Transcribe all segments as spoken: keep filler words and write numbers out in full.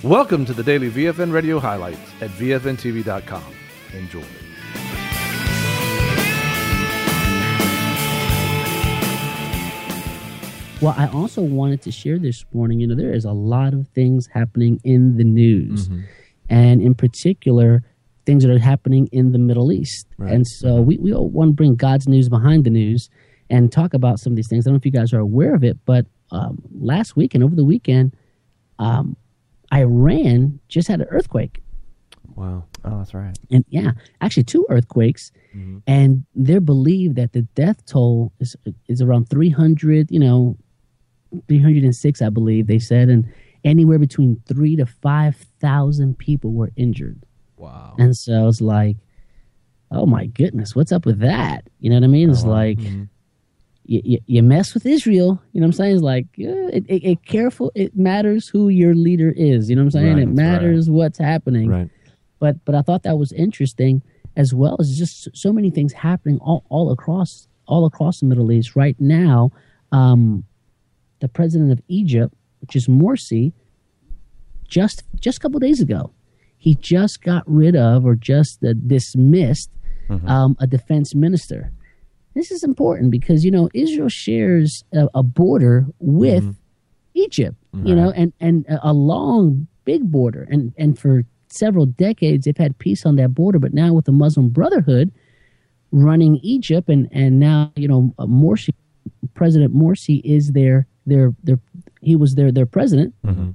Welcome to the daily V F N Radio highlights at V F N T V dot com. Enjoy. Well, I also wanted to share this morning, you know, there is a lot of things happening in the news, mm-hmm. and in particular, things that are happening in the Middle East. Right. And so we, we all want to bring God's news behind the news and talk about some of these things. I don't know if you guys are aware of it, but um, last weekend, over the weekend, um, Iran just had an earthquake. Wow. Oh, that's right. And yeah, actually two earthquakes. Mm-hmm. And they're believed that the death toll is is around three hundred, you know, three hundred six, I believe they said. And anywhere between three to five thousand people were injured. Wow. And so it's like, oh my goodness, what's up with that? You know what I mean? It's oh, like, mm-hmm. you, you, you mess with Israel. You know what I'm saying? It's like, yeah, it, it, it careful. It matters who your leader is. You know what I'm saying? Right, it matters right. what's happening. Right. But but I thought that was interesting, as well as just so many things happening all, all across all across the Middle East right now. Um, the president of Egypt, which is Morsi, just just a couple of days ago, he just got rid of or just uh, dismissed mm-hmm. um, a defense minister. This is important because, you know, Israel shares a, a border with mm-hmm. Egypt, right. you know, and, and a long, big border. And, and for several decades, they've had peace on that border. But now with the Muslim Brotherhood running Egypt, and, and now, you know, Morsi, President Morsi is their, their, their, he was their, their president. Mm-hmm.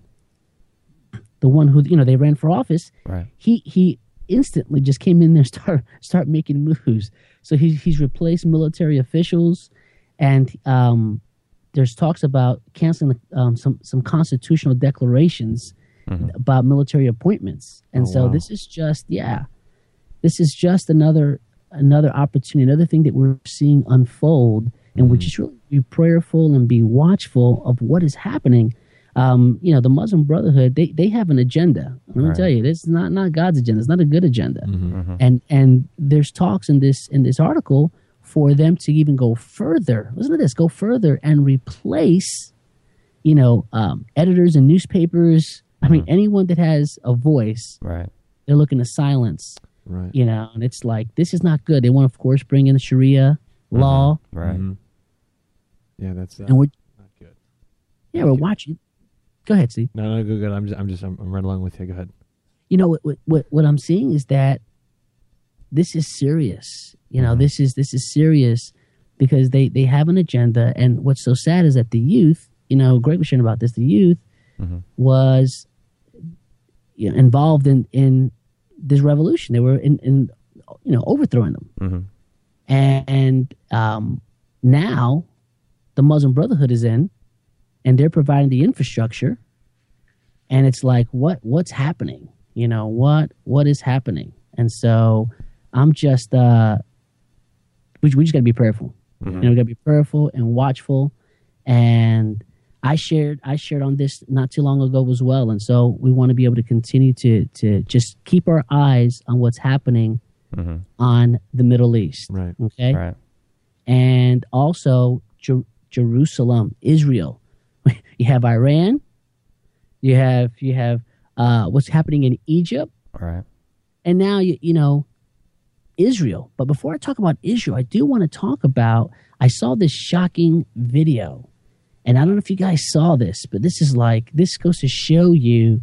The one who, you know, they ran for office, right. he he instantly just came in there and start start making moves. So he, he's replaced military officials, and um, there's talks about canceling um, some some constitutional declarations mm-hmm. about military appointments. And oh, so wow. this is just yeah, this is just another another opportunity, another thing that we're seeing unfold, and mm-hmm. we just really be prayerful and be watchful of what is happening. Um, you know, the Muslim Brotherhood, they, they have an agenda. Let me right. tell you, this is not, not God's agenda. It's not a good agenda. Mm-hmm, mm-hmm. And and there's talks in this in this article for them to even go further. Listen to this, go further and replace, you know, um, editors and newspapers. Mm-hmm. I mean, anyone that has a voice, right. they're looking to silence. Right. You know, and it's like, this is not good. They want to, of course, bring in Sharia mm-hmm. law. Right. Mm-hmm. Yeah, that's uh, and we're, not good. Yeah, not we're good. watching. Go ahead, Steve. No, no, go good. I'm just, I'm just, I'm, I'm right along with you. Go ahead. You know what? What, what I'm seeing is that this is serious. You know, mm-hmm. this is this is serious because they, they have an agenda. And what's so sad is that the youth, you know, Greg was sharing about this. The youth mm-hmm. was, you know, involved in, in this revolution. They were in, in you know, overthrowing them. Mm-hmm. And, and um, now the Muslim Brotherhood is in. And they're providing the infrastructure, and it's like, what what's happening? You know, what what is happening? And so I'm just, uh, we, we just got to be prayerful. Mm-hmm. You know, we got to be prayerful and watchful. And I shared I shared on this not too long ago as well. And so we want to be able to continue to to just keep our eyes on what's happening mm-hmm. on the Middle East. Right. Okay. Right. And also Jer- Jerusalem, Israel. You have Iran, you have you have uh, what's happening in Egypt, all right, and now you you know Israel. But before I talk about Israel, I do want to talk about. I saw this shocking video, and I don't know if you guys saw this, but this is like this goes to show you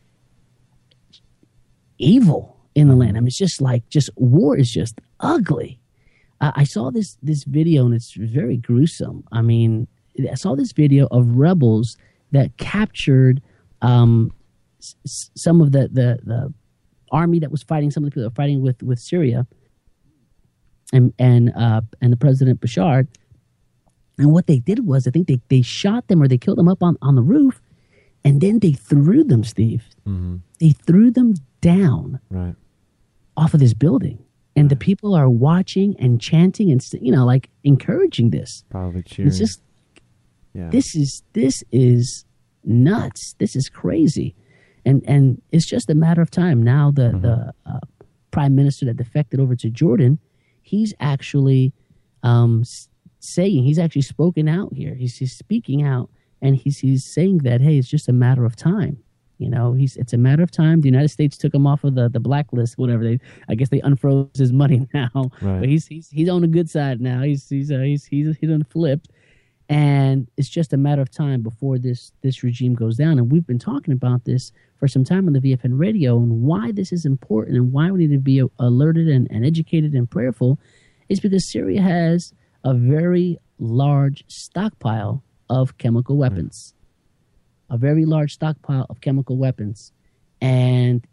evil in the land. I mean, it's just like just war is just ugly. Uh, I saw this this video, and it's very gruesome. I mean. I saw this video of rebels that captured um, s- some of the, the, the army that was fighting, some of the people that were fighting with, with Syria and and uh, and the President Bashar. And what they did was, I think they, they shot them or they killed them up on, on the roof, and then they threw them, Steve. Mm-hmm. They threw them down right. off of this building. And right. the people are watching and chanting and, you know, like encouraging this. Probably cheering. It's just, Yeah. This is this is nuts. This is crazy, and and it's just a matter of time now. The mm-hmm. the uh, prime minister that defected over to Jordan, he's actually um, saying he's actually spoken out here. He's, he's speaking out, and he's he's saying that hey, it's just a matter of time. You know, he's it's a matter of time. The United States took him off of the, the blacklist, whatever they. I guess they unfroze his money now, right. but he's he's he's on the good side now. He's he's uh, he's he's he's on the flip, and it's just a matter of time before this this regime goes down. And we've been talking about this for some time on the V F N radio, and why this is important and why we need to be alerted and, and educated and prayerful is because Syria has a very large stockpile of chemical weapons. Right. A very large stockpile of chemical weapons, and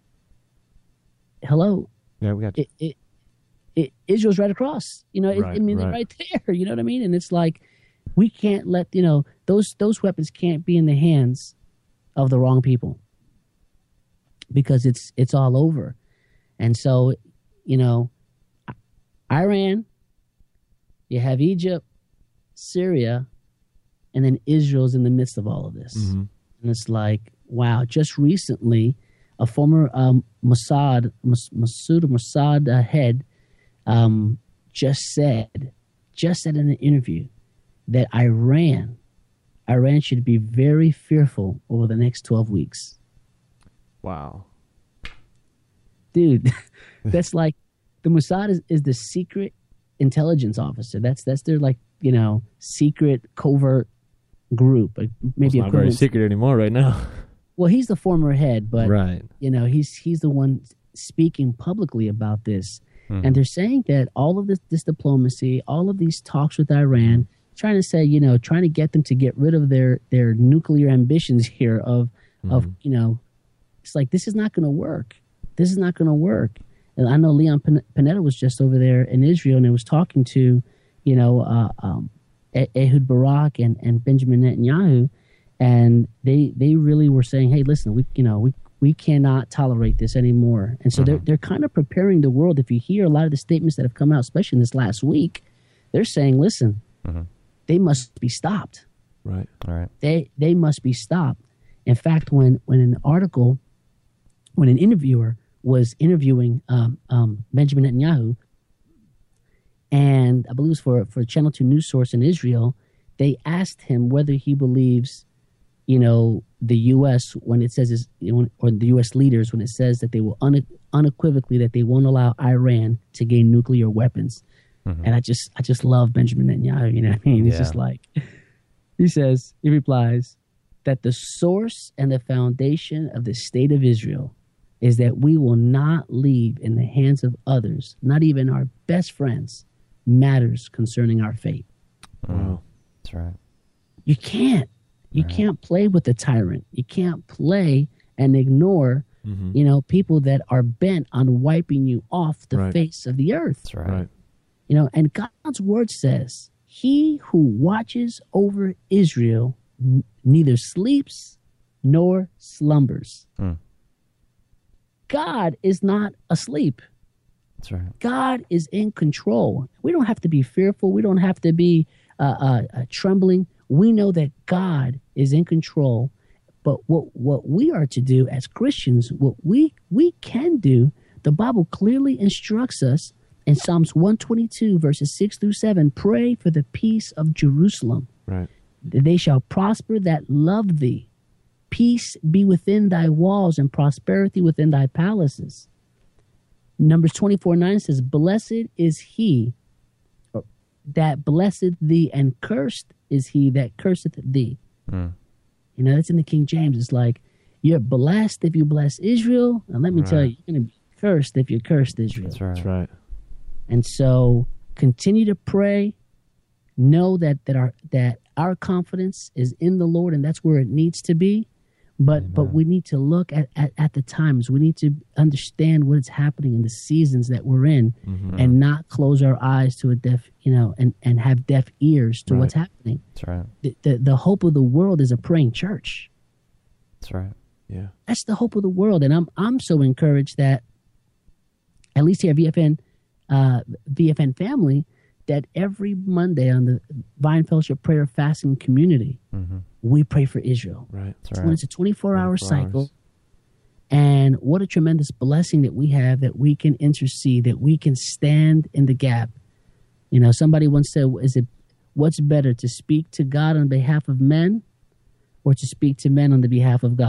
hello, yeah, we got it, it, it. Israel's right across. You know, right, it, I mean, right. they're right there. You know what I mean? And it's like we can't let you know those those weapons can't be in the hands of the wrong people because it's it's all over. And so, you know, Iran, you have Egypt, Syria, and then Israel's in the midst of all of this. Mm-hmm. And it's like, wow, just recently, a former um, Mossad, Mas- Masoud Mossad uh, head um, just said, just said in an interview that Iran, Iran should be very fearful over the next twelve weeks. Wow. Dude, that's like, the Mossad is, is the secret intelligence officer. That's, that's their like, you know, secret covert group, like maybe well, it's not very secret anymore right now. Well, he's the former head, but right. you know, he's he's the one speaking publicly about this, mm-hmm. and they're saying that all of this, this diplomacy, all of these talks with Iran, trying to say, you know, trying to get them to get rid of their their nuclear ambitions here of mm-hmm. of you know, it's like this is not going to work. This is not going to work. And I know Leon Panetta was just over there in Israel, and he was talking to, you know. Uh, um, Ehud Barak and, and Benjamin Netanyahu, and they they really were saying, hey, listen, we you know we we cannot tolerate this anymore. And so uh-huh. they're they're kind of preparing the world. If you hear a lot of the statements that have come out, especially in this last week, they're saying, listen, uh-huh. they must be stopped. Right. All right. They they must be stopped. In fact, when when an article, when an interviewer was interviewing um, um, Benjamin Netanyahu, and I believe it was for, for Channel two news source in Israel, they asked him whether he believes, you know, the U S when it says, you know, or the U S leaders when it says that they will une- unequivocally that they won't allow Iran to gain nuclear weapons. Mm-hmm. And I just I just love Benjamin Netanyahu. You know what I mean? It's yeah. just like he says. He replies that the source and the foundation of the state of Israel is that we will not leave in the hands of others, not even our best friends, matters concerning our fate. Wow. That's right. You can't. You right. can't play with the tyrant. You can't play and ignore, mm-hmm. you know, people that are bent on wiping you off the right. face of the earth. That's right. right. You know, and God's word says, he who watches over Israel n- neither sleeps nor slumbers. Mm. God is not asleep. That's right. God is in control. We don't have to be fearful. We don't have to be uh, uh, uh, trembling. We know that God is in control. But what what we are to do as Christians, what we we can do, the Bible clearly instructs us in Psalms one twenty-two, verses six through seven, pray for the peace of Jerusalem. Right. They shall prosper that love thee. Peace be within thy walls and prosperity within thy palaces. Numbers twenty-four nine says, blessed is he that blesseth thee, and cursed is he that curseth thee. Mm. You know, that's in the King James. It's like, you're blessed if you bless Israel, and let me right. tell you, you're going to be cursed if you cursed Israel. That's right. That's right. And so continue to pray. Know that that our that our confidence is in the Lord, and that's where it needs to be. But Amen. But we need to look at, at, at the times. We need to understand what is happening in the seasons that we're in, mm-hmm. and not close our eyes to a deaf, you know, and, and have deaf ears to right. what's happening. That's right. The, the the hope of the world is a praying church. That's right. Yeah. That's the hope of the world, and I'm I'm so encouraged that at least here at V F N, uh, V F N family, that every Monday on the Vine Fellowship Prayer Fasting Community, mm-hmm. we pray for Israel. Right. That's so right. It's a twenty-four hour cycle. And what a tremendous blessing that we have, that we can intercede, that we can stand in the gap. You know, somebody once said, is it what's better, to speak to God on behalf of men or to speak to men on the behalf of God?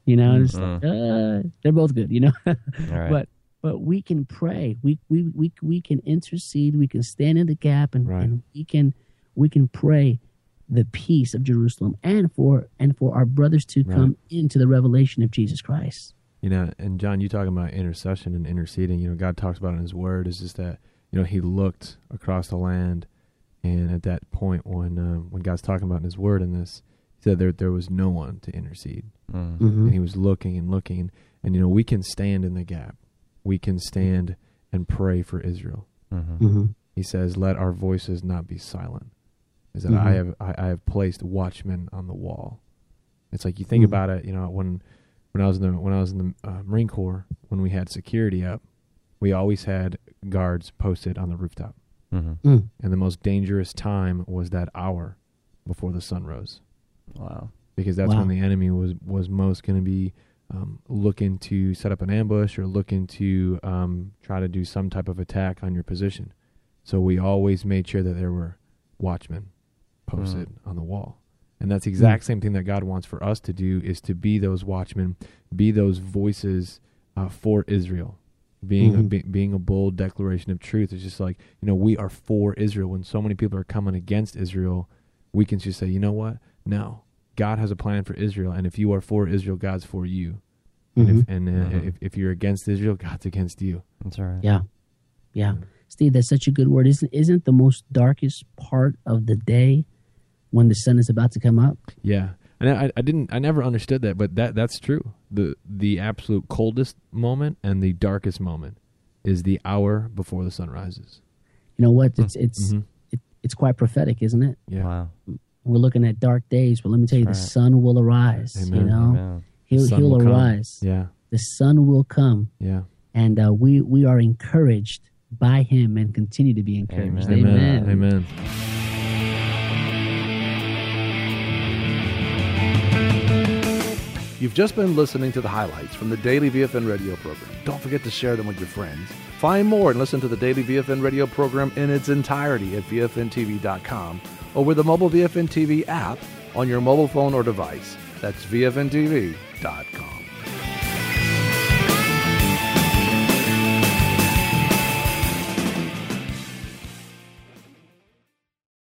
You know, and it's Mm. like, uh, they're both good. You know, Right. but but we can pray. We we we we can intercede. We can stand in the gap, and, Right. and we can we can pray the peace of Jerusalem, and for and for our brothers to Right. come into the revelation of Jesus Christ. You know, and John, you talking about intercession and interceding, you know, God talks about in his word is just that, you know, he looked across the land, and at that point when um, when God's talking about in his word in this, he said there there was no one to intercede. Mm. Mhm. And he was looking and looking, and, you know, we can stand in the gap. We can stand and pray for Israel. Mhm. Mm-hmm. He says, let our voices not be silent. Is that Mhm. I have I, I have placed watchmen on the wall. It's like you think Mhm. about it, you know, when when I was in the when I was in the uh, Marine Corps, when we had security up, we always had guards posted on the rooftop. Mhm. Mm. And the most dangerous time was that hour before the sun rose, Wow. because that's Wow. when the enemy was was most going to be um, looking to set up an ambush or looking to um, try to do some type of attack on your position. So we always made sure that there were watchmen posted on the wall. And that's the exact same thing that God wants for us to do, is to be those watchmen, be those voices uh, for Israel. Being a, Mhm. be, being a bold declaration of truth. It's just like, you know, we are for Israel. When so many people are coming against Israel, we can just say, you know what? No, God has a plan for Israel, and if you are for Israel, God's for you. And, Mhm. if, and uh, Mhm. if if you're against Israel, God's against you. That's all right. Yeah, yeah. Steve, that's such a good word. Isn't isn't the most darkest part of the day when the sun is about to come up? Yeah, and I, I didn't, I never understood that, but that that's true. the The absolute coldest moment and the darkest moment is the hour before the sun rises. You know what? It's it's Mhm. it, it's quite prophetic, isn't it? Yeah, Wow. We're looking at dark days, but let me tell you, the That's right. sun will arise. You Amen. know, Amen. he'll sun he'll will come. arise. Yeah, The sun will come, yeah. and uh, we we are encouraged by him and continue to be encouraged. Amen. Amen. Amen. You've just been listening to the highlights from the Daily V F N radio program. Don't forget to share them with your friends. Find more and listen to the Daily V F N radio program in its entirety at V F N T V dot com or with the mobile V F N T V app on your mobile phone or device. That's V F N T V dot com.